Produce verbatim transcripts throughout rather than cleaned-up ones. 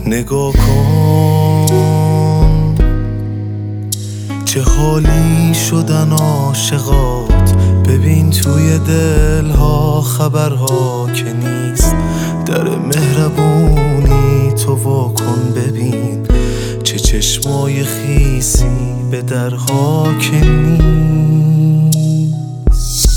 نگاه کن چه حالی شدن عاشقات، ببین توی دلها خبرها که نیست، در مهربونی تو وا کن ببین چه چشمای خیسی به درها که نیست.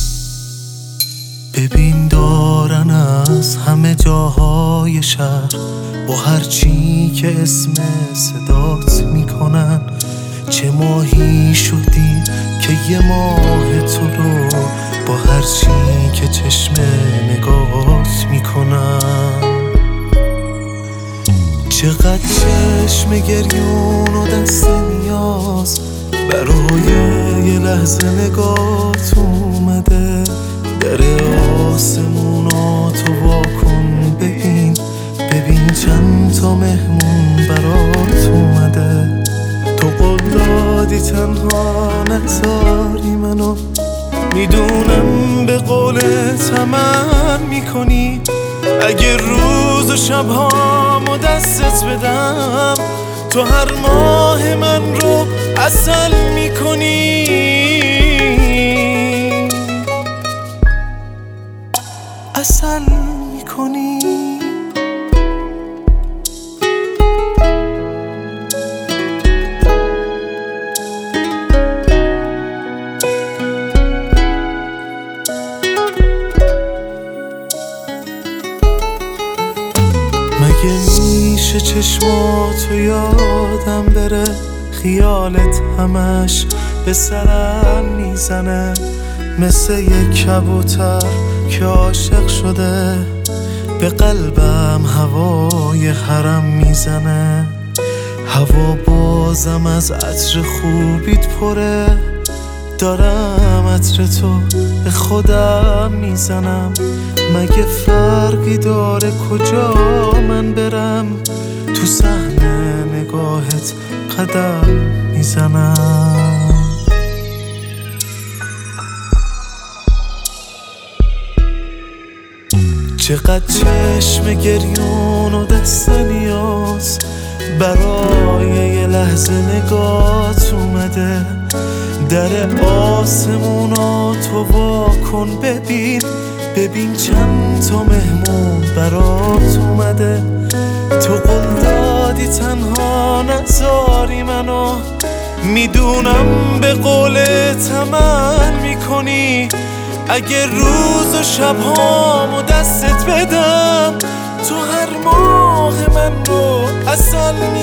ببین دارن از همه جاهای شهر با هر چی که اسم صدات میکنن، چه ماهی شدی که یه ماه تو رو با هر چی که چشم نگاهات میکنن. چقدر چشم گریون و دست نیاز برای یه لحظه نگاهت اومده، در آسمونات رو وا کن ببین ببین چند تا مهمون برات اومده. تو قول دادی تنها نگذاری منو، میدونم به قولت عمل میکنی، اگه روز و شبهامو دستت بدم تو هر ماه من رو عسل میکنی. عسل میکنی. مگه میشه چشماتو یادم بره، خیالت همش به سرم میزنه، مثل یک کبوتر که عاشق شده به قلبم هوای حرم میزنه. هوا بازم از عطر خوبیت پره، دارم عطر تو به خودم میزنم، مگه فرقی داره کجا من برم، تو صحنه نگاهت قدم میزنم. چقدر چشم گریون و دست نیاز برای یه لحظه نگاهت اومده، در آسمونات رو وا کن ببین ببین چند تا مهمون برات اومده. تو قول دادی تنها نذاری منو، میدونم به قولت عمل میکنی، اگه روز و شبهامو دستت بدم تو هر ماه من رو عسل